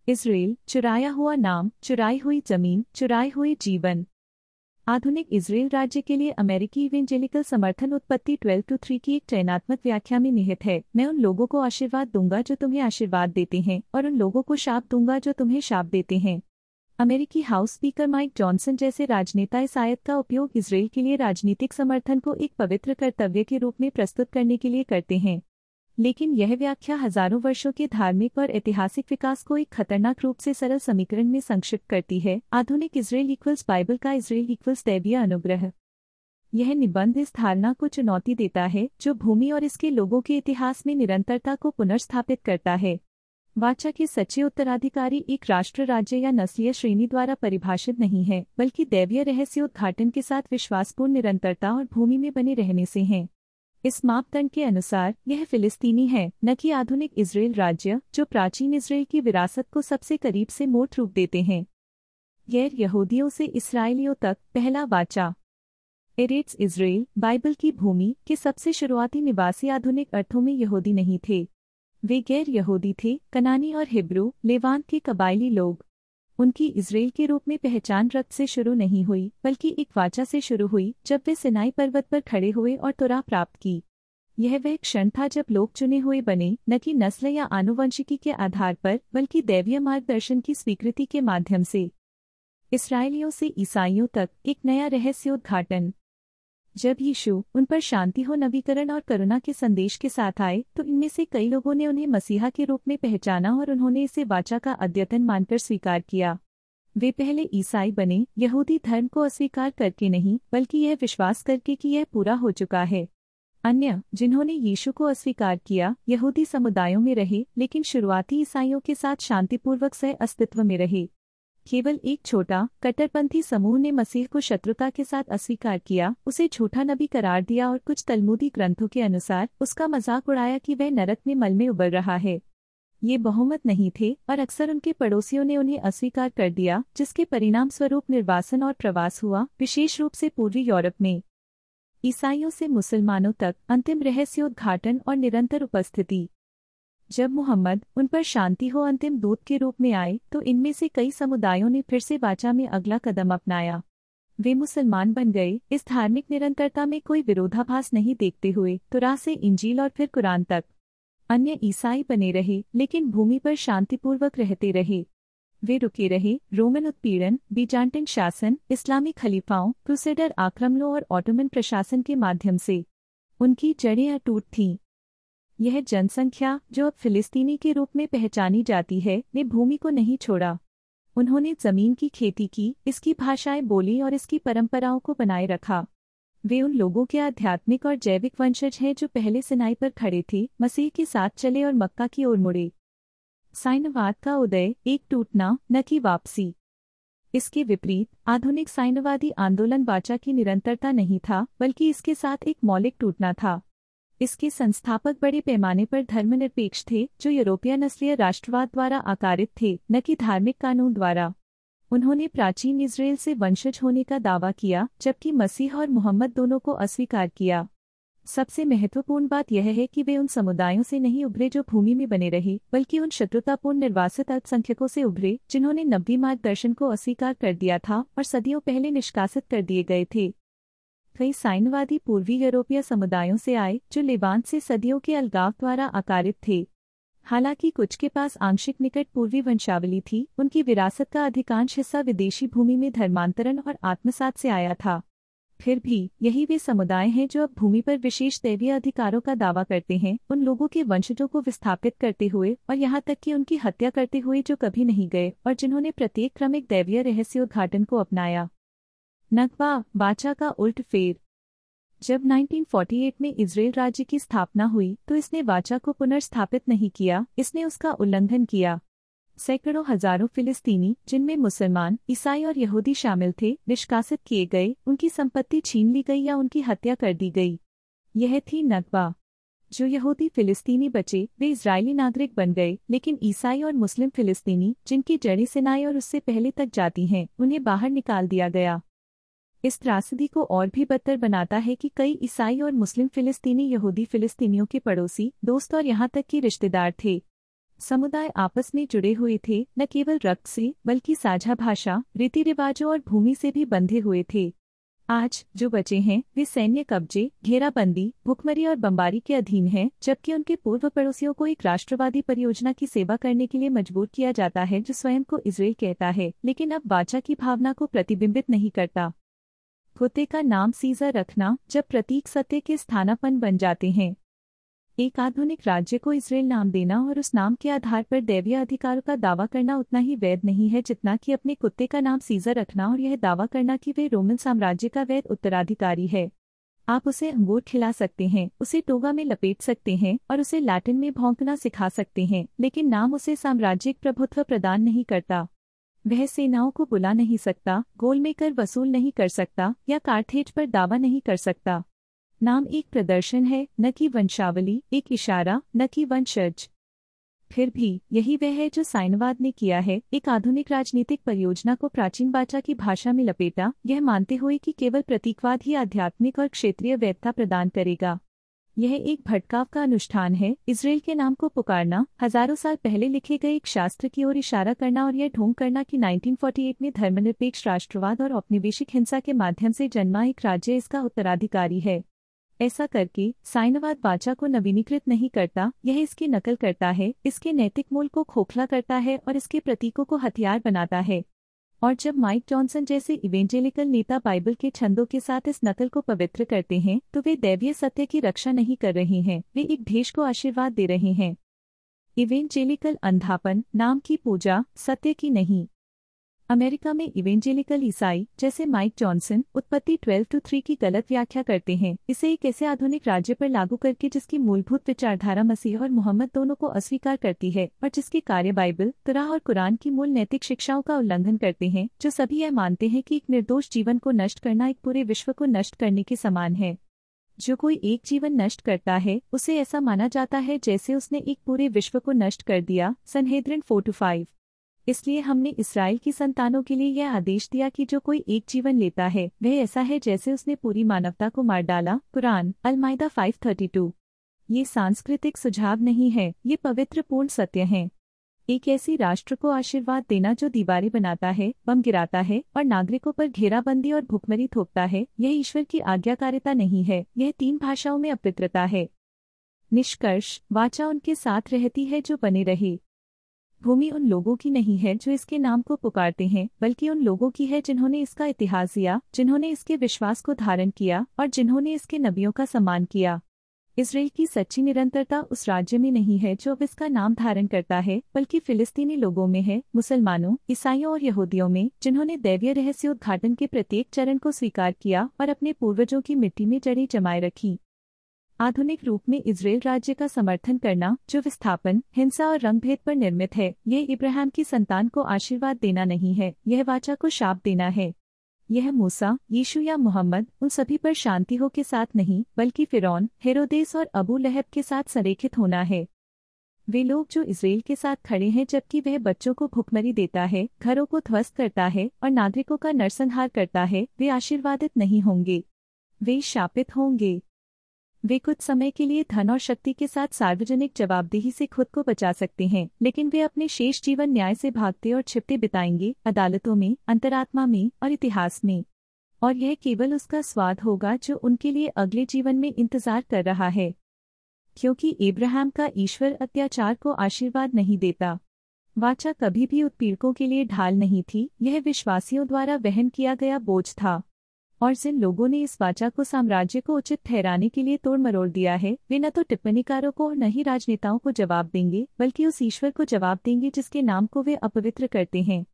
Israel, चुराया हुआ नाम, चुराई हुई जमीन, चुराए हुए जीवन। आधुनिक इज़राइल राज्य के लिए अमेरिकी इवेंजेलिकल समर्थन उत्पत्ति 12-3 की एक चयनात्मक व्याख्या में निहित है। मैं उन लोगों को आशीर्वाद दूंगा जो तुम्हें आशीर्वाद देते हैं और उन लोगों को शाप दूंगा जो तुम्हें शाप देते हैं। अमेरिकी हाउस स्पीकर माइक जॉनसन जैसे राजनेता इस आयत का उपयोग इज़राइल के लिए राजनीतिक समर्थन को एक पवित्र कर्तव्य के रूप में प्रस्तुत करने के लिए करते हैं। लेकिन यह व्याख्या हजारों वर्षों के धार्मिक और ऐतिहासिक विकास को एक खतरनाक रूप से सरल समीकरण में संक्षिप्त करती है। आधुनिक इज़राइल इक्वल्स बाइबल का इज़राइल इक्वल्स दैवीय अनुग्रह। यह निबंध इस धारणा को चुनौती देता है जो भूमि और इसके लोगों के इतिहास में निरंतरता को पुनर्स्थापित करता है। वाचा के सच्चे उत्तराधिकारी एक राष्ट्र, राज्य या नस्लीय श्रेणी द्वारा परिभाषित नहीं है, बल्कि दैवीय रहस्योद्घाटन के साथ विश्वासपूर्ण निरंतरता और भूमि में बने रहने से हैं। इस मापदंड के अनुसार यह फिलिस्तीनी है, न कि आधुनिक इज़राइल राज्य, जो प्राचीन इज़राइल की विरासत को सबसे करीब से मूर्त रूप देते हैं। गैर यहूदियों से इस्राएलियों तक पहला वाचा। एरेट्स इज़राइल, बाइबल की भूमि के सबसे शुरुआती निवासी आधुनिक अर्थों में यहूदी नहीं थे। वे गैर यहूदी थे, कनानी और हिब्रू, लेवांत के कबायली लोग। उनकी इज़राइल के रूप में पहचान रक्त से शुरू नहीं हुई, बल्कि एक वाचा से शुरू हुई जब वे सिनाई पर्वत पर खड़े हुए और तोरा प्राप्त की। यह वह क्षण था जब लोग चुने हुए बने, न कि नस्ल या आनुवंशिकी के आधार पर, बल्कि दैवीय मार्गदर्शन की स्वीकृति के माध्यम से। इस्राएलियों से ईसाइयों तक एक नया रहस्योद्घाटन। जब यीशु उन पर शांति हो, नवीकरण और करुणा के संदेश के साथ आए, तो इनमें से कई लोगों ने उन्हें मसीहा के रूप में पहचाना और उन्होंने इसे वाचा का अद्यतन मानकर स्वीकार किया। वे पहले ईसाई बने, यहूदी धर्म को अस्वीकार करके नहीं, बल्कि यह विश्वास करके कि यह पूरा हो चुका है। अन्य, जिन्होंने यीशु को अस्वीकार किया, यहूदी समुदायों में रहे, लेकिन शुरुआती ईसाइयों के साथ शांतिपूर्वक सह अस्तित्व में रहे। केवल एक छोटा, कट्टरपंथी समूह ने मसीह को शत्रुता के साथ अस्वीकार किया, उसे झूठा नबी करार दिया और कुछ तलमुदी ग्रंथों के अनुसार उसका मजाक उड़ाया कि वह नरक में मल में उबल रहा है। ये बहुमत नहीं थे और अक्सर उनके पड़ोसियों ने उन्हें अस्वीकार कर दिया, जिसके परिणाम स्वरूप निर्वासन और प्रवास हुआ, विशेष रूप से पूर्वी यूरोप में। ईसाइयों से मुसलमानों तक अंतिम रहस्योद्घाटन और निरंतर उपस्थिति। जब मुहम्मद, उन पर शांति हो, अंतिम दूत के रूप में आए, तो इनमें से कई समुदायों ने फिर से वाचा में अगला कदम अपनाया। वे मुसलमान बन गए, इस धार्मिक निरंतरता में कोई विरोधाभास नहीं देखते हुए, तुरा से इंजील और फिर कुरान तक। अन्य ईसाई बने रहे, लेकिन भूमि पर शांतिपूर्वक रहते रहे। वे रुके रहे, रोमन उत्पीड़न, बीजांटिन शासन, इस्लामी खलीफाओं, क्रूसेडर आक्रमणों और ऑटोमन प्रशासन के माध्यम से। उनकी जड़ें अटूट थीं। यह जनसंख्या, जो अब फिलिस्तीनी के रूप में पहचानी जाती है, ने भूमि को नहीं छोड़ा। उन्होंने जमीन की खेती की, इसकी भाषाएं बोली और इसकी परंपराओं को बनाए रखा। वे उन लोगों के आध्यात्मिक और जैविक वंशज हैं जो पहले सिनाई पर खड़े थे, मसीह के साथ चले और मक्का की ओर मुड़े। साइनवाद का उदय, एक टूटना, न कि वापसी। इसके विपरीत, आधुनिक साइनवादी आंदोलन वाचा की निरंतरता नहीं था, बल्कि इसके साथ एक मौलिक टूटना था। इसके संस्थापक बड़े पैमाने पर धर्मनिरपेक्ष थे, जो यूरोपीय नस्लीय राष्ट्रवाद द्वारा आकारित थे, न कि धार्मिक कानून द्वारा। उन्होंने प्राचीन इज़राइल से वंशज होने का दावा किया, जबकि मसीह और मुहम्मद दोनों को अस्वीकार किया। सबसे महत्वपूर्ण बात यह है कि वे उन समुदायों से नहीं उभरे जो भूमि में बने रहे, बल्कि उन शत्रुतापूर्ण निर्वासित अल्पसंख्यकों से उभरे, जिन्होंने नबी मार्गदर्शन को अस्वीकार कर दिया था और सदियों पहले निष्कासित कर दिए गए थे। कई साइनवादी पूर्वी यूरोपीय समुदायों से आए, जो लेवांत से सदियों के अलगाव द्वारा आकारित थे। हालांकि कुछ के पास आंशिक निकट पूर्वी वंशावली थी, उनकी विरासत का अधिकांश हिस्सा विदेशी भूमि में धर्मांतरण और आत्मसात से आया था। फिर भी, यही वे समुदाय हैं जो अब भूमि पर विशेष दैवीय अधिकारों का दावा करते हैं, उन लोगों के वंशजों को विस्थापित करते हुए और यहाँ तक कि उनकी हत्या करते हुए जो कभी नहीं गए और जिन्होंने प्रत्येक क्रमिक दैवीय रहस्योद्घाटन को अपनाया। नकबा, वाचा का उल्ट फेर। जब 1948 में इज़राइल राज्य की स्थापना हुई, तो इसने वाचा को पुनर्स्थापित नहीं किया, इसने उसका उल्लंघन किया। सैकड़ों हजारों फिलिस्तीनी, जिनमें मुसलमान, ईसाई और यहूदी शामिल थे, निष्कासित किए गए, उनकी संपत्ति छीन ली गई या उनकी हत्या कर दी गई। यह थी नकबा। जो यहूदी फिलिस्तीनी बचे, वे इजरायली नागरिक बन गए, लेकिन ईसाई और मुस्लिम फिलिस्तीनी, जिनकी जड़ी सिनाई और उससे पहले तक जाती हैं, उन्हें बाहर निकाल दिया गया। इस त्रासदी को और भी बदतर बनाता है कि कई ईसाई और मुस्लिम फिलिस्तीनी यहूदी फिलिस्तीनियों के पड़ोसी, दोस्त और यहाँ तक कि रिश्तेदार थे। समुदाय आपस में जुड़े हुए थे, न केवल रक्त से बल्कि साझा भाषा, रीति रिवाजों और भूमि से भी बंधे हुए थे। आज जो बचे हैं वे सैन्य कब्जे, घेराबंदी, भुखमरी और बमबारी के अधीन हैं, जबकि उनके पूर्व पड़ोसियों को एक राष्ट्रवादी परियोजना की सेवा करने के लिए मजबूर किया जाता है जो स्वयं को इजराइल कहता है, लेकिन अब वाचा की भावना को प्रतिबिंबित नहीं करता। कुत्ते का नाम सीजर रखना, जब प्रतीक सत्य के स्थानापन्न बन जाते हैं। एक आधुनिक राज्य को इजराइल नाम देना और उस नाम के आधार पर दैवीय अधिकारों का दावा करना उतना ही वैध नहीं है जितना कि अपने कुत्ते का नाम सीजर रखना और यह दावा करना कि वे रोमन साम्राज्य का वैध उत्तराधिकारी है। आप उसे अंगूर खिला सकते हैं, उसे टोगा में लपेट सकते हैं और उसे लैटिन में भौंकना सिखा सकते हैं, लेकिन नाम उसे साम्राज्यिक प्रभुत्व प्रदान नहीं करता। वह सेनाओं को बुला नहीं सकता, गोल में कर वसूल नहीं कर सकता या कार्थेज पर दावा नहीं कर सकता। नाम एक प्रदर्शन है, न कि वंशावली, एक इशारा, न कि वंशज। फिर भी यही वह है जो साइनवाद ने किया है, एक आधुनिक राजनीतिक परियोजना को प्राचीन वाचा की भाषा में लपेटा, यह मानते हुए कि केवल प्रतीकवाद ही आध्यात्मिक और क्षेत्रीय वैधता प्रदान करेगा। यह एक भटकाव का अनुष्ठान है, इजराइल के नाम को पुकारना, हजारों साल पहले लिखे गए एक शास्त्र की ओर इशारा करना और यह ढोंग करना कि 1948 में धर्मनिरपेक्ष राष्ट्रवाद और औपनिवेशिक हिंसा के माध्यम से जन्मा एक राज्य इसका उत्तराधिकारी है। ऐसा करके साइनवाद वाचा को नवीनीकृत नहीं करता, यह इसकी नकल करता है, इसके नैतिक मूल को खोखला करता है और इसके प्रतीकों को हथियार बनाता है। और जब माइक जॉनसन जैसे इवेंजेलिकल नेता बाइबल के छंदों के साथ इस नकल को पवित्र करते हैं तो वे दैवीय सत्य की रक्षा नहीं कर रहे हैं, वे एक भेष को आशीर्वाद दे रहे हैं। इवेंजेलिकल अंधापन, नाम की पूजा, सत्य की नहीं। अमेरिका में इवेंजेलिकल ईसाई जैसे माइक जॉनसन उत्पत्ति 12:3 की गलत व्याख्या करते हैं, इसे एक ऐसे आधुनिक राज्य पर लागू करके जिसकी मूलभूत विचारधारा मसीह और मोहम्मद दोनों को अस्वीकार करती है और जिसके कार्य बाइबल, तुराह और कुरान की मूल नैतिक शिक्षाओं का उल्लंघन करते हैं, जो सभी यह मानते हैं कि एक निर्दोष जीवन को नष्ट करना एक पूरे विश्व को नष्ट करने के समान है। जो कोई एक जीवन नष्ट करता है उसे ऐसा माना जाता है जैसे उसने एक पूरे विश्व को नष्ट कर दिया। सनहेद्रिन 4-5। इसलिए हमने इस्राएल की संतानों के लिए यह आदेश दिया कि जो कोई एक जीवन लेता है वह ऐसा है जैसे उसने पूरी मानवता को मार डाला। कुरान, अल-माइदा 5:32। ये सांस्कृतिक सुझाव नहीं है, ये पवित्र पूर्ण सत्य हैं। एक ऐसी राष्ट्र को आशीर्वाद देना जो दीवारें बनाता है, बम गिराता है और नागरिकों पर घेराबंदी और भुखमरी थोपता है, यह ईश्वर की आज्ञाकारिता नहीं है, यह 3 भाषाओं में अपवित्रता है। निष्कर्ष, वाचा उनके साथ रहती है जो बने रहे। भूमि उन लोगों की नहीं है जो इसके नाम को पुकारते हैं, बल्कि उन लोगों की है जिन्होंने इसका इतिहास दिया, जिन्होंने इसके विश्वास को धारण किया और जिन्होंने इसके नबियों का सम्मान किया। इजराइल की सच्ची निरंतरता उस राज्य में नहीं है जो अब इसका नाम धारण करता है, बल्कि फिलिस्तीनी लोगों में है, मुसलमानों, ईसाइयों और यहूदियों में, जिन्होंने दैवीय रहस्योद्घाटन के प्रत्येक चरण को स्वीकार किया और अपने पूर्वजों की मिट्टी में जड़ें जमाए रखी। आधुनिक रूप में इजराइल राज्य का समर्थन करना, जो विस्थापन, हिंसा और रंगभेद पर निर्मित है, यह इब्राहिम की संतान को आशीर्वाद देना नहीं है, यह वाचा को शाप देना है। यह मूसा, यीशु या मोहम्मद उन सभी पर शांति हो के साथ नहीं, बल्कि फिरौन, हेरोदेस और अबू लहब के साथ संरेखित होना है। वे लोग जो इजराइल के साथ खड़े हैं जबकि वह बच्चों को भुखमरी देता है, घरों को ध्वस्त करता है और नागरिकों का नरसंहार करता है, वे आशीर्वादित नहीं होंगे, वे शापित होंगे। वे कुछ समय के लिए धन और शक्ति के साथ सार्वजनिक जवाबदेही से खुद को बचा सकते हैं, लेकिन वे अपने शेष जीवन न्याय से भागते और छिपते बिताएंगे, अदालतों में, अंतरात्मा में और इतिहास में। और यह केवल उसका स्वाद होगा जो उनके लिए अगले जीवन में इंतजार कर रहा है, क्योंकि इब्राहिम का ईश्वर अत्याचार को आशीर्वाद नहीं देता। वाचा कभी भी उत्पीड़कों के लिए ढाल नहीं थी, यह विश्वासियों द्वारा वहन किया गया बोझ था। और जिन लोगों ने इस वाचा को साम्राज्य को उचित ठहराने के लिए तोड़ मरोड़ दिया है, वे न तो टिप्पणीकारों को और न ही राजनेताओं को जवाब देंगे, बल्कि उस ईश्वर को जवाब देंगे जिसके नाम को वे अपवित्र करते हैं।